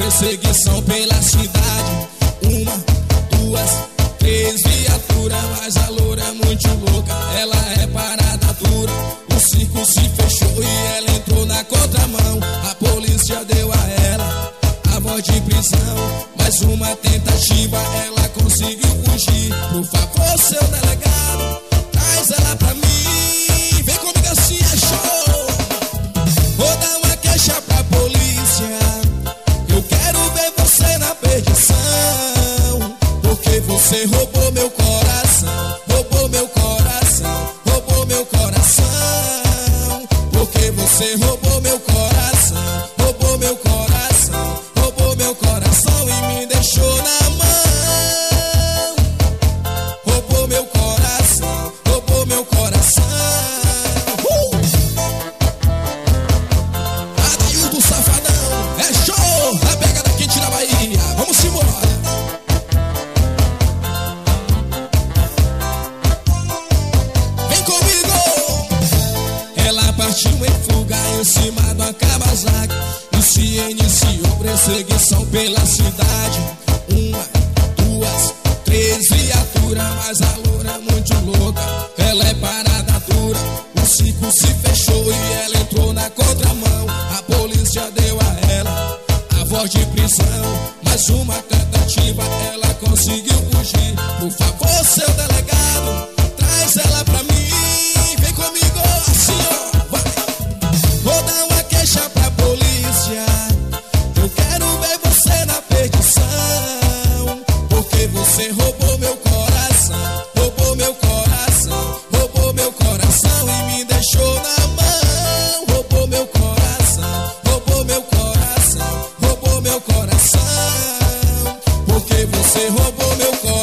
perseguição pela cidade. Uma, duas, três viaturas, mas a loura é muito louca, ela é parada dura. O circo se fechou e ela entrou na contramão. A polícia deu a ela a voz de prisão. Mais uma tentativa, ela conseguiu fugir. Por favor, seu delegado, traz ela pra mim. Vem comigo assim, é show. Vou dar uma queixa pra polícia. Eu quero ver você na perdição. Porque você roubou meu coração. Roubou meu coração. Roubou meu coração. Porque você roubou meu coração. Roubou meu coração. Roubou meu coração e me deixou na mão. Roubou meu coração. Roubou meu coração. Adaildo Safadão, é show. A pegada quente na Bahia. Vamos embora. Vem comigo. Ela partiu em fuga em cima de uma Kawasaki e se iniciou perseguição pela cidade. Uma, duas, três viaturas, mas a loura é muito louca, ela é parada dura. O circo se fechou e ela entrou na contramão. A polícia deu a ela a voz de prisão. Mais uma tentativa, ela conseguiu fugir. Por favor, seu delegado, traz ela pra mim. Vem comigo assim, ó, vai. Vou dar uma queixa pra polícia. Eu quero ver você na perdição. Porque você roubou meu coração. Roubou meu coração. Roubou meu coração e me deixou na mão. Roubou meu coração. Roubou meu coração. Roubou meu coração. Porque você roubou meu coração.